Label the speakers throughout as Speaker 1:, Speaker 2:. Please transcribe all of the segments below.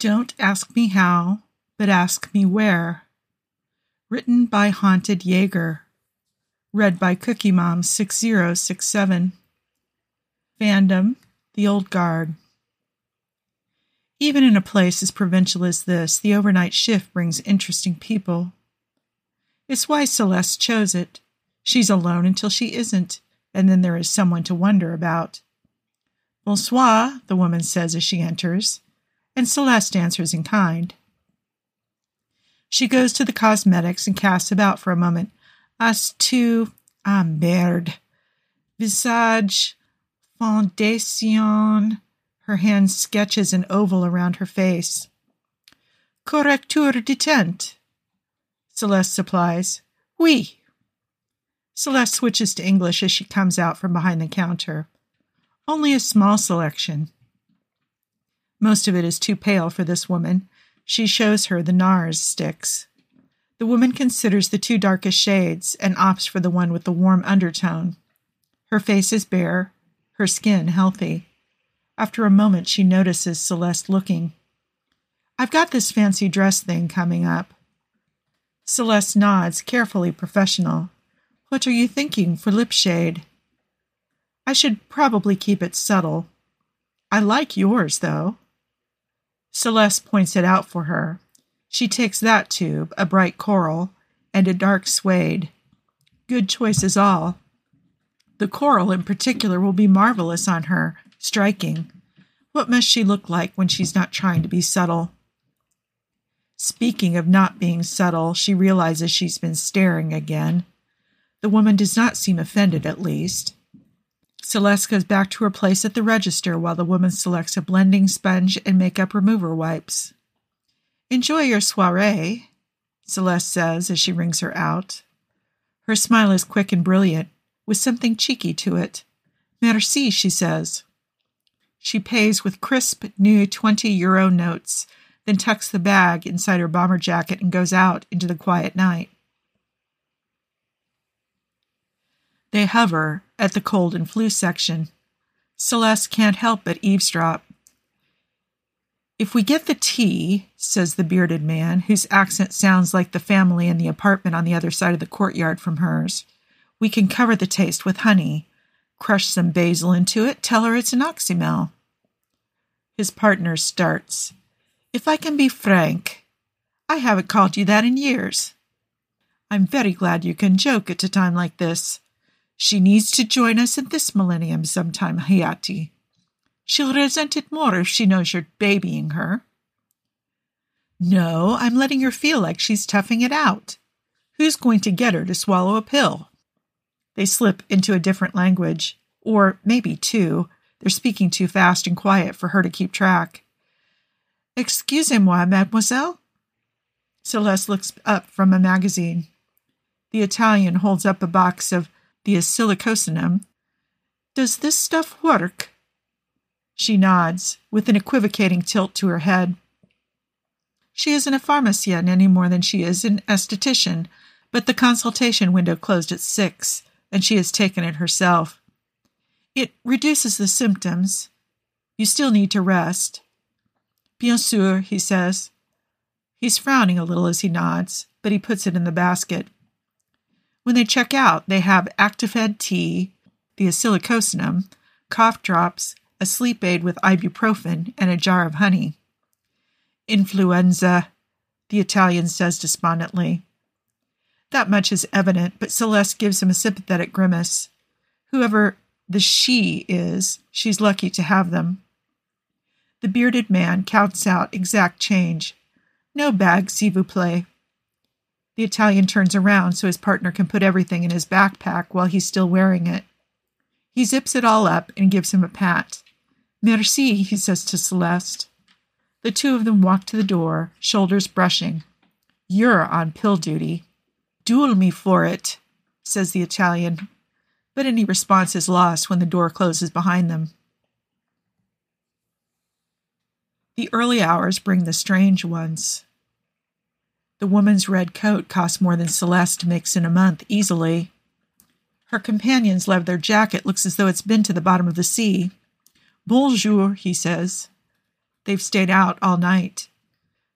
Speaker 1: Don't ask me how, but ask me where. Written by Haunted Jaeger. Read by Cookie Mom 6067. Fandom, The Old Guard. Even in a place as provincial as this, the overnight shift brings interesting people. It's why Celeste chose it. She's alone until she isn't, and then there is someone to wonder about. Bonsoir, the woman says as she enters, and Celeste answers in kind. She goes to the cosmetics and casts about for a moment. As to, merde, visage, fondation. Her hand sketches an oval around her face. Correcteur de teint. Celeste supplies. Oui. Celeste switches to English as she comes out from behind the counter. Only a small selection. Most of it is too pale for this woman. She shows her the NARS sticks. The woman considers the two darkest shades and opts for the one with the warm undertone. Her face is bare, her skin healthy. After a moment, she notices Celeste looking. I've got this fancy dress thing coming up. Celeste nods, carefully professional. What are you thinking for lip shade? I should probably keep it subtle. I like yours, though. Celeste points it out for her. She takes that tube, a bright coral, and a dark suede. Good choices all. The coral in particular will be marvelous on her, striking. What must she look like when she's not trying to be subtle? Speaking of not being subtle, she realizes she's been staring again. The woman does not seem offended, at least. Celeste goes back to her place at the register while the woman selects a blending sponge and makeup remover wipes. Enjoy your soirée, Celeste says as she rings her out. Her smile is quick and brilliant, with something cheeky to it. Merci, she says. She pays with crisp, new 20-euro notes, then tucks the bag inside her bomber jacket and goes out into the quiet night. They hover at the cold and flu section. Celeste can't help but eavesdrop. If we get the tea, says the bearded man, whose accent sounds like the family in the apartment on the other side of the courtyard from hers, we can cover the taste with honey. Crush some basil into it, tell her it's an oxymel. His partner starts. If I can be frank, I haven't called you that in years. I'm very glad you can joke at a time like this. She needs to join us in this millennium sometime, Hayati. She'll resent it more if she knows you're babying her. No, I'm letting her feel like she's toughing it out. Who's going to get her to swallow a pill? They slip into a different language, or maybe two. They're speaking too fast and quiet for her to keep track. Excusez-moi, mademoiselle? Celeste looks up from a magazine. The Italian holds up a box of the Acylcocinum. Does this stuff work? She nods, with an equivocating tilt to her head. She isn't a pharmacian any more than she is an esthetician, but the consultation window closed at 6, and she has taken it herself. It reduces the symptoms. You still need to rest. Bien sûr, he says. He's frowning a little as he nods, but he puts it in the basket. When they check out, they have Actifed tea, the Acylcocinum, cough drops, a sleep aid with ibuprofen, and a jar of honey. Influenza, the Italian says despondently. That much is evident, but Celeste gives him a sympathetic grimace. Whoever the she is, she's lucky to have them. The bearded man counts out exact change. No bag, s'il vous plaît. The Italian turns around so his partner can put everything in his backpack while he's still wearing it. He zips it all up and gives him a pat. Merci, he says to Celeste. The two of them walk to the door, shoulders brushing. You're on pill duty. Duel me for it, says the Italian, but any response is lost when the door closes behind them. The early hours bring the strange ones. The woman's red coat costs more than Celeste makes in a month, easily. Her companion's leather jacket looks as though it's been to the bottom of the sea. Bonjour, he says. They've stayed out all night.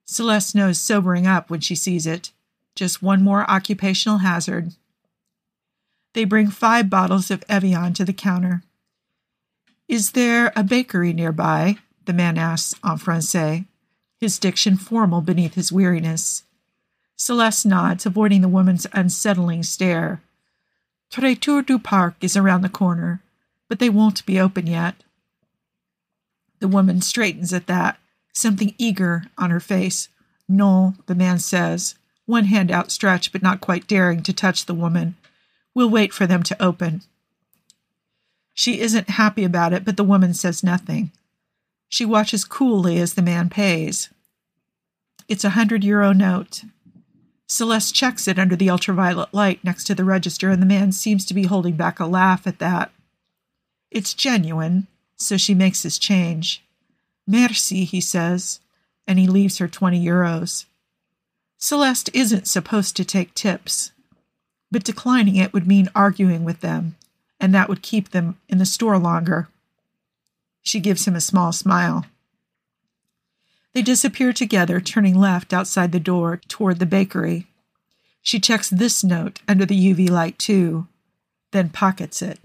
Speaker 1: Celeste knows sobering up when she sees it. Just one more occupational hazard. They bring 5 bottles of Evian to the counter. "Is there a bakery nearby?" the man asks en français, his diction formal beneath his weariness. Celeste nods, avoiding the woman's unsettling stare. Traiteur du Parc is around the corner, but they won't be open yet. The woman straightens at that, something eager on her face. "No," the man says, one hand outstretched but not quite daring to touch the woman. "We'll wait for them to open." She isn't happy about it, but the woman says nothing. She watches coolly as the man pays. It's a €100 note. Celeste checks it under the ultraviolet light next to the register, and the man seems to be holding back a laugh at that. It's genuine, so she makes his change. "Merci," he says, and he leaves her €20. Celeste isn't supposed to take tips, but declining it would mean arguing with them, and that would keep them in the store longer. She gives him a small smile. They disappear together, turning left outside the door toward the bakery. She checks this note under the UV light too, then pockets it.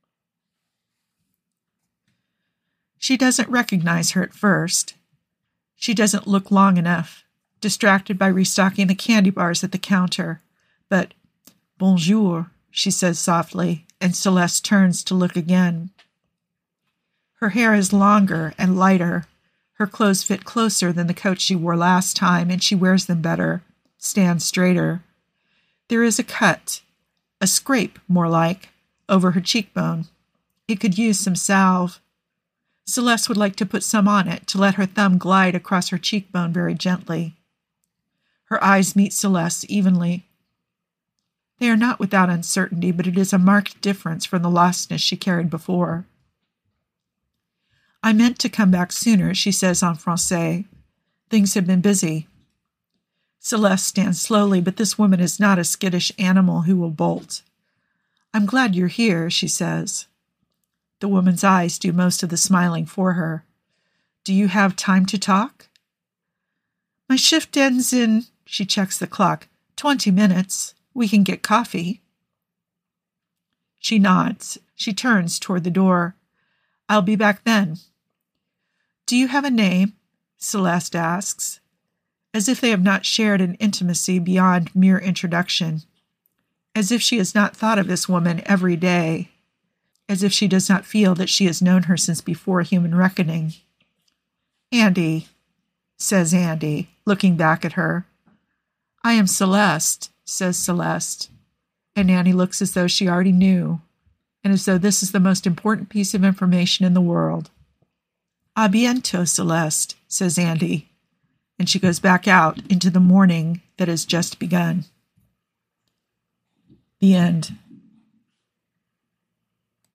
Speaker 1: She doesn't recognize her at first. She doesn't look long enough, distracted by restocking the candy bars at the counter. But, "Bonjour," she says softly, and Celeste turns to look again. Her hair is longer and lighter. Her clothes fit closer than the coat she wore last time, and she wears them better, stands straighter. There is a cut, a scrape more like, over her cheekbone. It could use some salve. Celeste would like to put some on it, to let her thumb glide across her cheekbone very gently. Her eyes meet Celeste's evenly. They are not without uncertainty, but it is a marked difference from the lostness she carried before. "I meant to come back sooner," she says en français. "Things have been busy." Celeste stands slowly, but this woman is not a skittish animal who will bolt. "I'm glad you're here," she says. The woman's eyes do most of the smiling for her. "Do you have time to talk?" "My shift ends in," she checks the clock, 20 minutes. We can get coffee." She nods. She turns toward the door. "I'll be back then." "Do you have a name?" Celeste asks, as if they have not shared an intimacy beyond mere introduction, as if she has not thought of this woman every day, as if she does not feel that she has known her since before human reckoning. "Andy," says Andy, looking back at her. "I am Celeste," says Celeste, and Annie looks as though she already knew, and as though this is the most important piece of information in the world. "A bientôt, Celeste," says Andy, and she goes back out into the morning that has just begun. The end.